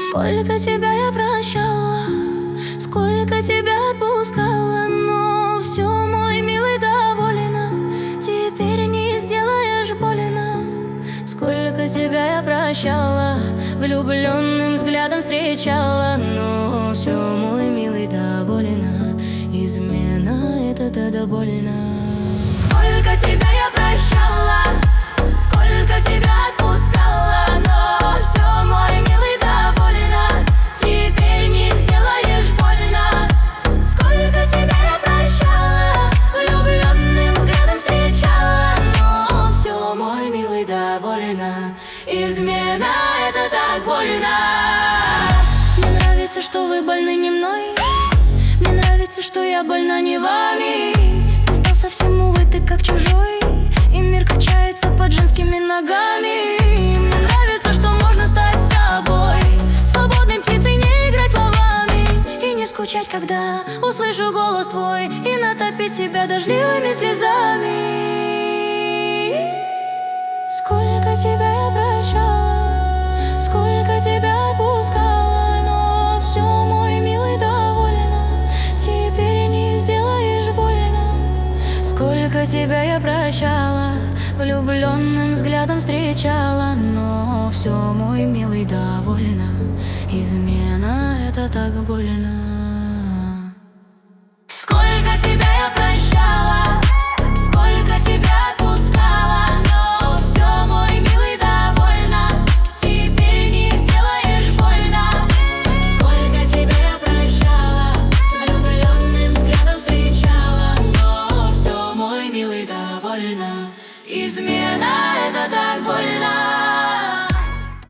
Сколько тебя я прощала, сколько тебя отпускала, но все, мой милый, довольна, теперь не сделаешь больно. Сколько тебя я прощала, влюбленным взглядом встречала, но все, мой милый, довольна, измена это тогда больно. Сколько тебя я прощала, сколько тебя отпускала, но все, мой милый, довольна, теперь не сделаешь больно. Сколько тебя я прощала, влюбленным взглядом встречала, но все, мой милый, довольна, измена это так больно. Мне нравится, что вы больны не мной, мне нравится, что я больна не вами. Ты стал совсем увы, ты как чужой, и мир качается под женскими ногами. Мне нравится, что можно стать собой, свободной птицей, не играть словами, и не скучать, когда услышу голос твой, и натопить себя дождливыми слезами. Сколько тебя я прощала, сколько тебя отпускала, но все, мой милый, довольна, теперь не сделаешь больно. Сколько тебя я прощала, влюбленным взглядом встречала, но все, мой милый, довольна, измена это так больно.